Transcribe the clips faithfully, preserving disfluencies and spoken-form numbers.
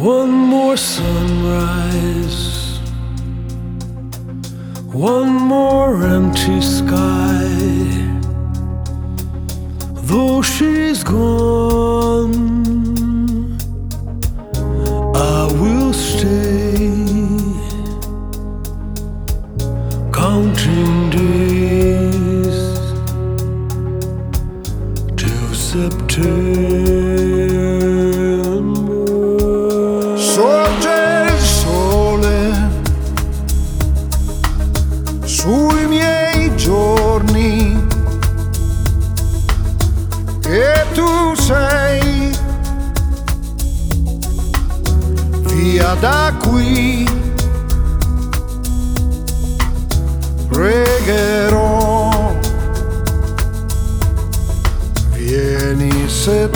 One more sunrise, one more empty sky. Though she's gone, I will stay, counting days till September. Sorge il sole sui miei giorni e tu sei via da qui. Pregherò, vieni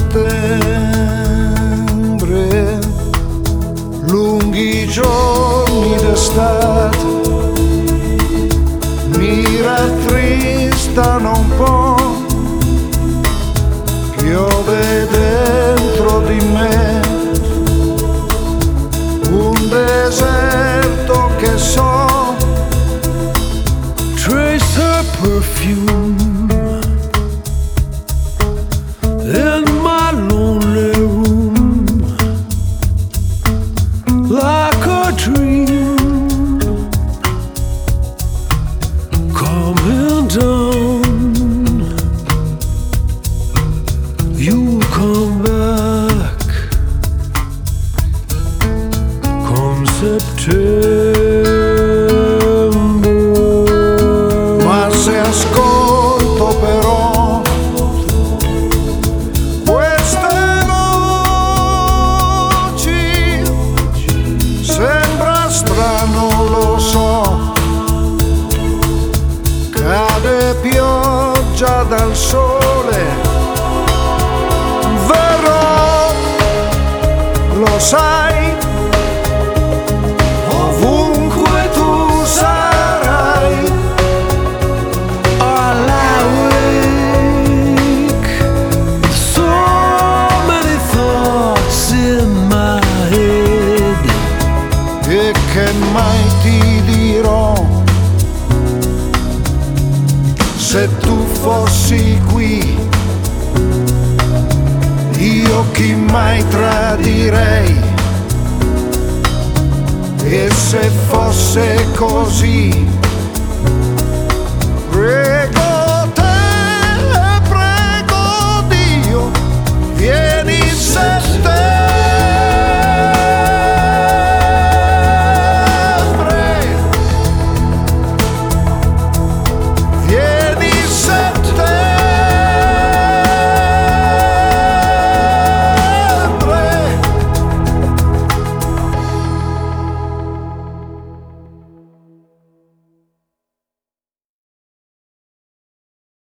settembre, lunghi giorni d'estate mi rattristano un po', piove dentro di me, un deserto che so, trace her perfume in my lonely room, like a dream coming down. You come back come September. Ma se ascolto però queste voci, sembra strano, lo so, cade pioggia dal sole, verrò, lo sai, ovunque tu sarai. All I wake with so many thoughts in my head, E che mai ti dirò, se tu fossi qui, io chi mai tradirei, e se fosse così